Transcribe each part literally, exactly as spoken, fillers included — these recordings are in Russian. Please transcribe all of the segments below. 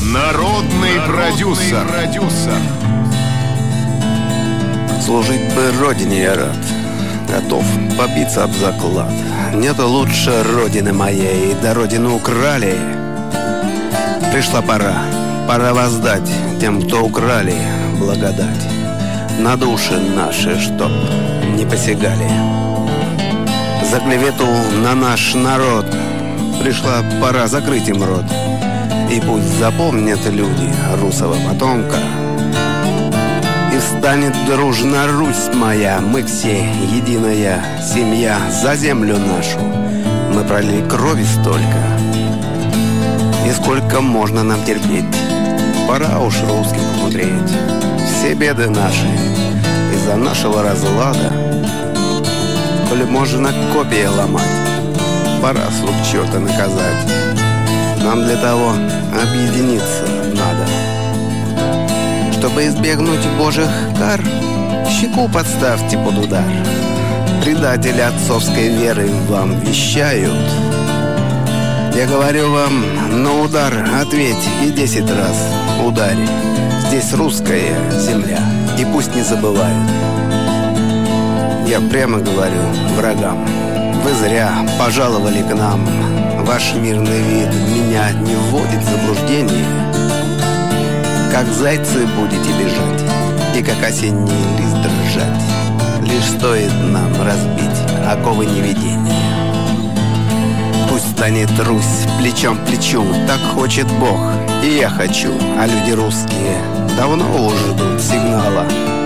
Народный, Народный продюсер. продюсер. Служить бы родине я рад, готов побиться об заклад. Нету лучше родины моей, да родину украли. Пришла пора, пора воздать тем, кто украли, благодать на души наши, чтоб не посягали. За клевету на наш народ пришла пора закрыть им рот. И пусть запомнят люди русого потомка, и встанет дружно Русь моя. Мы все единая семья. За землю нашу мы пролили крови столько, и сколько можно нам терпеть. Пора уж русских умереть. Все беды наши из-за нашего разлада, коли можно копья ломать, пора слуг черта наказать. Нам для того объединиться надо, чтобы избегнуть божьих кар. Щеку подставьте под удар. Предатели отцовской веры вам вещают. Я говорю вам, на удар ответь и десять раз ударь. Здесь русская земля, и пусть не забывают. Я прямо говорю врагам: вы зря пожаловали к нам. Ваш мирный вид меня не вводит в заблуждение. Как зайцы будете бежать, и как осенний лист дрожать, лишь стоит нам разбить оковы неведения. Пусть станет Русь плечом к плечу, так хочет Бог, и я хочу. А люди русские давно уже ждут сигнала.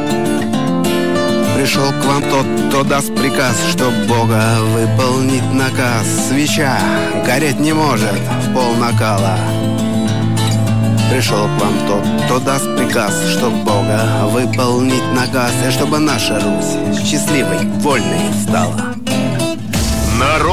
Пришел к вам тот, кто даст приказ, чтоб Бога выполнить наказ. Свеча гореть не может в пол накала. Пришел к вам тот, кто даст приказ, чтоб Бога выполнить наказ, и чтобы наша Русь счастливой, вольной стала. Народ